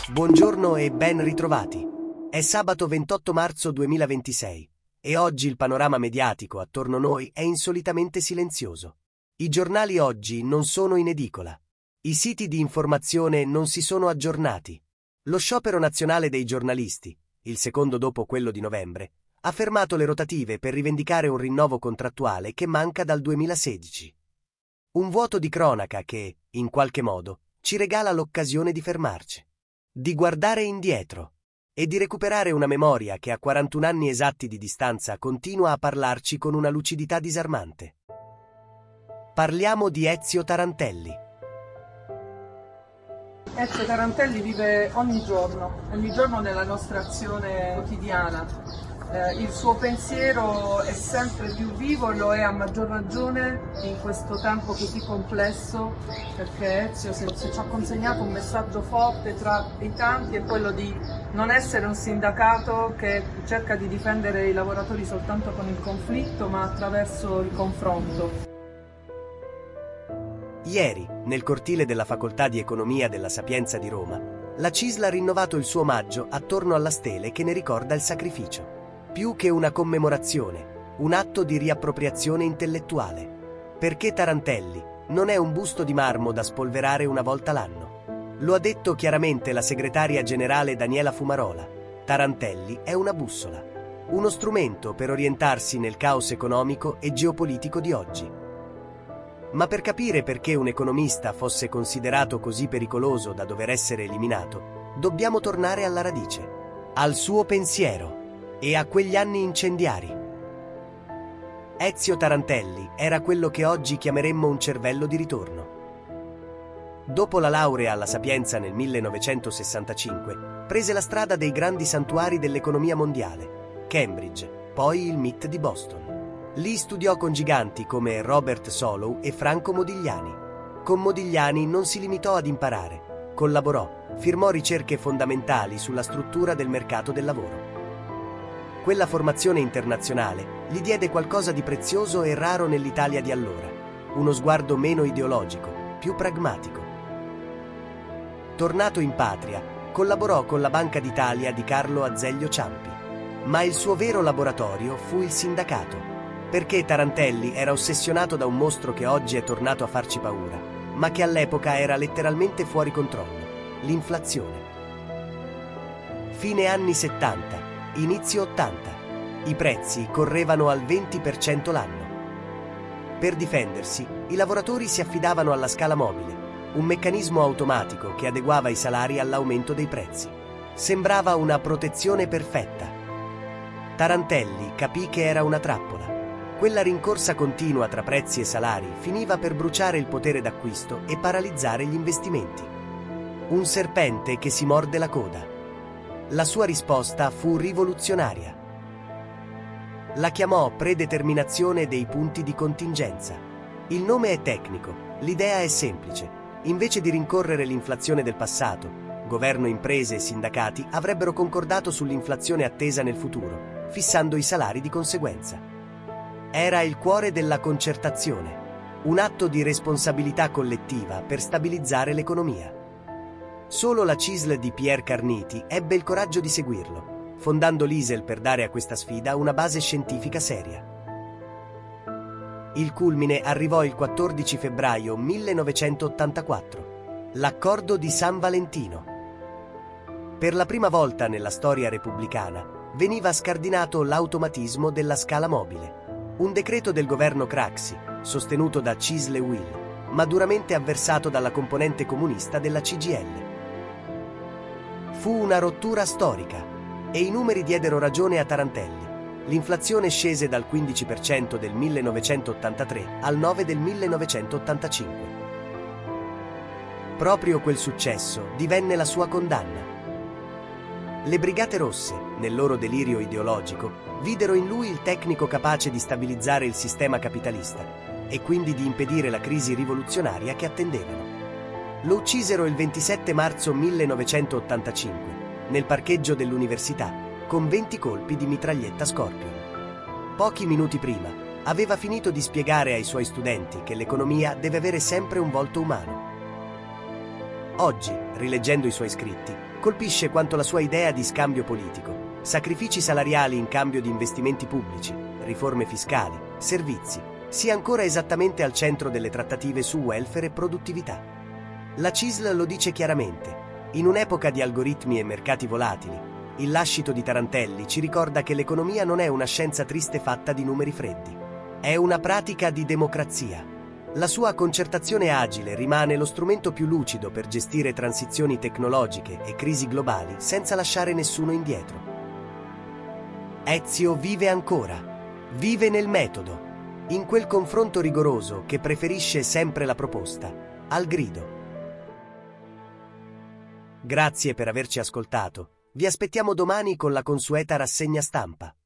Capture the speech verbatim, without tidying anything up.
Buongiorno e ben ritrovati. È sabato ventotto marzo duemilaventisei e oggi il panorama mediatico attorno a noi è insolitamente silenzioso. I giornali oggi non sono in edicola. I siti di informazione non si sono aggiornati. Lo sciopero nazionale dei giornalisti, il secondo dopo quello di novembre, ha fermato le rotative per rivendicare un rinnovo contrattuale che manca dal duemilasedici. Un vuoto di cronaca che, in qualche modo, ci regala l'occasione di fermarci, di guardare indietro e di recuperare una memoria che a quarantuno anni esatti di distanza continua a parlarci con una lucidità disarmante. Parliamo di Ezio Tarantelli. Ezio Tarantelli vive ogni giorno, ogni giorno nella nostra azione quotidiana. Eh, il suo pensiero è sempre più vivo, lo è a maggior ragione in questo tempo così complesso, perché Ezio se, se ci ha consegnato un messaggio forte tra i tanti è quello di non essere un sindacato che cerca di difendere i lavoratori soltanto con il conflitto, ma attraverso il confronto. Ieri, nel cortile della Facoltà di Economia della Sapienza di Roma, la C I S L ha rinnovato il suo omaggio attorno alla stele che ne ricorda il sacrificio. Più che una commemorazione, un atto di riappropriazione intellettuale. Perché Tarantelli non è un busto di marmo da spolverare una volta l'anno. Lo ha detto chiaramente la segretaria generale Daniela Fumarola. Tarantelli è una bussola, uno strumento per orientarsi nel caos economico e geopolitico di oggi. Ma per capire perché un economista fosse considerato così pericoloso da dover essere eliminato, dobbiamo tornare alla radice, al suo pensiero e a quegli anni incendiari. Ezio Tarantelli era quello che oggi chiameremmo un cervello di ritorno. Dopo la laurea alla Sapienza nel millenovecentosessantacinque, prese la strada dei grandi santuari dell'economia mondiale, Cambridge, poi il M I T di Boston. Lì studiò con giganti come Robert Solow e Franco Modigliani. Con Modigliani non si limitò ad imparare, collaborò, firmò ricerche fondamentali sulla struttura del mercato del lavoro. Quella formazione internazionale gli diede qualcosa di prezioso e raro nell'Italia di allora, uno sguardo meno ideologico, più pragmatico. Tornato in patria, collaborò con la Banca d'Italia di Carlo Azeglio Ciampi, ma il suo vero laboratorio fu il sindacato, perché Tarantelli era ossessionato da un mostro che oggi è tornato a farci paura, ma che all'epoca era letteralmente fuori controllo: l'inflazione. Fine anni settanta, inizio ottanta. I prezzi correvano al venti per cento l'anno. Per difendersi, i lavoratori si affidavano alla scala mobile, un meccanismo automatico che adeguava i salari all'aumento dei prezzi. Sembrava una protezione perfetta. Tarantelli capì che era una trappola. Quella rincorsa continua tra prezzi e salari finiva per bruciare il potere d'acquisto e paralizzare gli investimenti. Un serpente che si morde la coda. La sua risposta fu rivoluzionaria. La chiamò predeterminazione dei punti di contingenza. Il nome è tecnico, l'idea è semplice. Invece di rincorrere l'inflazione del passato, governo, imprese e sindacati avrebbero concordato sull'inflazione attesa nel futuro, fissando i salari di conseguenza. Era il cuore della concertazione, un atto di responsabilità collettiva per stabilizzare l'economia. Solo la C I S L di Pierre Carniti ebbe il coraggio di seguirlo, fondando l'I S E L per dare a questa sfida una base scientifica seria. Il culmine arrivò il quattordici febbraio millenovecentottantaquattro, l'accordo di San Valentino. Per la prima volta nella storia repubblicana veniva scardinato l'automatismo della scala mobile, un decreto del governo Craxi, sostenuto da C I S L e U I L, ma duramente avversato dalla componente comunista della C G I L. Fu una rottura storica e i numeri diedero ragione a Tarantelli. L'inflazione scese dal quindici per cento del millenovecentottantatré al nove per cento del millenovecentottantacinque. Proprio quel successo divenne la sua condanna. Le Brigate Rosse, nel loro delirio ideologico, videro in lui il tecnico capace di stabilizzare il sistema capitalista e quindi di impedire la crisi rivoluzionaria che attendevano. Lo uccisero il ventisette marzo millenovecentottantacinque, nel parcheggio dell'università, con venti colpi di mitraglietta Scorpion. Pochi minuti prima, aveva finito di spiegare ai suoi studenti che l'economia deve avere sempre un volto umano. Oggi, rileggendo i suoi scritti, Colpisce quanto la sua idea di scambio politico, sacrifici salariali in cambio di investimenti pubblici, riforme fiscali, servizi, sia ancora esattamente al centro delle trattative su welfare e produttività. La C I S L lo dice chiaramente: in un'epoca di algoritmi e mercati volatili, il lascito di Tarantelli ci ricorda che l'economia non è una scienza triste fatta di numeri freddi. È una pratica di democrazia. La sua concertazione agile rimane lo strumento più lucido per gestire transizioni tecnologiche e crisi globali senza lasciare nessuno indietro. Ezio vive ancora. Vive nel metodo, in quel confronto rigoroso che preferisce sempre la proposta al grido. Grazie per averci ascoltato. Vi aspettiamo domani con la consueta rassegna stampa.